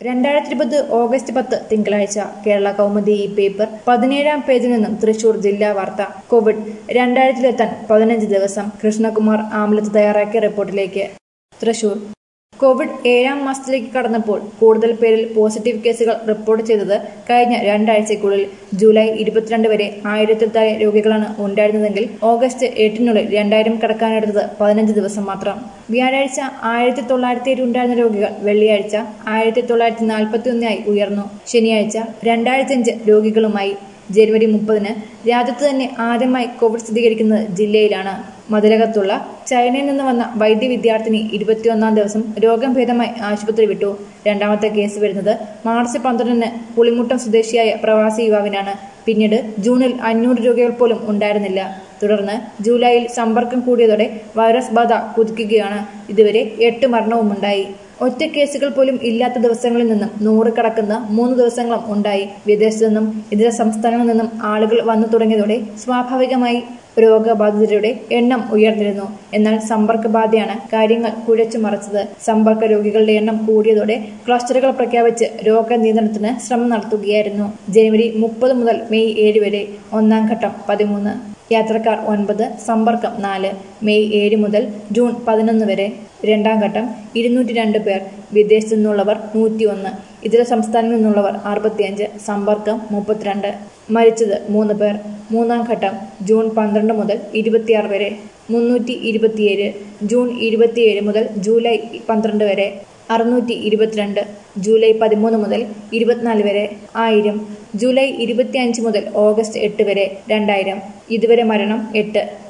2020 August 10 തിങ്കളാഴ്ച കേരള കൗമുദി ഈ paper 17-ാം പേജിൽ നിന്നും തൃശൂർ ജില്ലാ വാർത്ത. കോവിഡ് 2000-ലെത്താൻ 15 ദിവസം. കൃഷ്ണകുമാർ ആമലത്ത് തയ്യാറാക്കിയ റിപ്പോർട്ടിലേക്ക്. തൃശൂർ കോവിഡ് 7-ാം മാസത്തിലേക്ക് കടന്നപ്പോൾ കൂടുതൽ പേരിൽ പോസിറ്റീവ് കേസുകൾ റിപ്പോർട്ട് ചെയ്തത് കഴിഞ്ഞ രണ്ടാഴ്ചയ്ക്കുള്ളിൽ. ജൂലൈ 22 വരെ 1000-ൽ താഴെ രോഗികളാണ് ഉണ്ടായിരുന്നതെങ്കിൽ ഓഗസ്റ്റ് 8-നുള്ളിൽ 2000 കടക്കാനെടുത്തത് 15 ദിവസം മാത്രം. വ്യാഴാഴ്ച 1907 ഉണ്ടായിരുന്ന രോഗികൾ വെള്ളിയാഴ്ച 1941 ഉയർന്നു. ശനിയാഴ്ച 2005 രോഗികളുമായി. ജനുവരി 30-ന് രാജ്യത്ത് തന്നെ ആദ്യമായി കോവിഡ് സ്ഥിരീകരിക്കുന്നത് ജില്ലയിലാണ്. മതിലകത്തുള്ള ചൈനയിൽ നിന്ന് വന്ന വൈദ്യ വിദ്യാർത്ഥിനി 21-ാം ദിവസം രോഗം ഭേദമായി ആശുപത്രി വിട്ടു. രണ്ടാമത്തെ കേസ് വരുന്നത് മാർച്ച് 12-ന് പുളിമുട്ടം സ്വദേശിയായ പ്രവാസി യുവാവിനാണ്. പിന്നീട് ജൂണിൽ 500 രോഗികൾ പോലും ഉണ്ടായിരുന്നില്ല. തുടർന്ന് ജൂലൈയിൽ സമ്പർക്കം കൂടിയതോടെ വൈറസ് ബാധ കുതിക്കുകയാണ്. ഇതുവരെ 8 മരണവുമുണ്ടായി. ഒറ്റ കേസുകൾ പോലും ഇല്ലാത്ത ദിവസങ്ങളിൽ നിന്നും 100 കടക്കുന്ന 3 ദിവസങ്ങളും ഉണ്ടായി. വിദേശത്തു നിന്നും ഇതര സംസ്ഥാനങ്ങളിൽ നിന്നും ആളുകൾ വന്നു തുടങ്ങിയതോടെ സ്വാഭാവികമായി രോഗബാധിതരുടെ എണ്ണം ഉയർന്നിരുന്നു. എന്നാൽ സമ്പർക്കബാധയാണ് കാര്യങ്ങൾ കുഴച്ചു മറിച്ചത്. സമ്പർക്ക രോഗികളുടെ എണ്ണം കൂടിയതോടെ ക്ലസ്റ്ററുകൾ പ്രഖ്യാപിച്ച് രോഗനിയന്ത്രണത്തിന് ശ്രമം നടത്തുകയായിരുന്നു. ജനുവരി 30 മുതൽ മെയ് 7 വരെ ഒന്നാം ഘട്ടം 13, യാത്രക്കാർ 9, സമ്പർക്കം 4. മെയ് 7 മുതൽ ജൂൺ 11 വരെ രണ്ടാം ഘട്ടം 202 പേർ. വിദേശത്തു നിന്നുള്ളവർ 101, ഇതര സംസ്ഥാനങ്ങളിൽ നിന്നുള്ളവർ 65, സമ്പർക്കം 32. മരിച്ചത് 3 പേർ. മൂന്നാം ഘട്ടം ജൂൺ 12 മുതൽ 26 വരെ 327. ജൂൺ 27 മുതൽ ജൂലൈ 12 വരെ 622. ജൂലൈ 13 മുതൽ 24 വരെ 1000. ജൂലൈ 25 മുതൽ ഓഗസ്റ്റ് 8 വരെ 2000. ഇതുവരെ മരണം 8.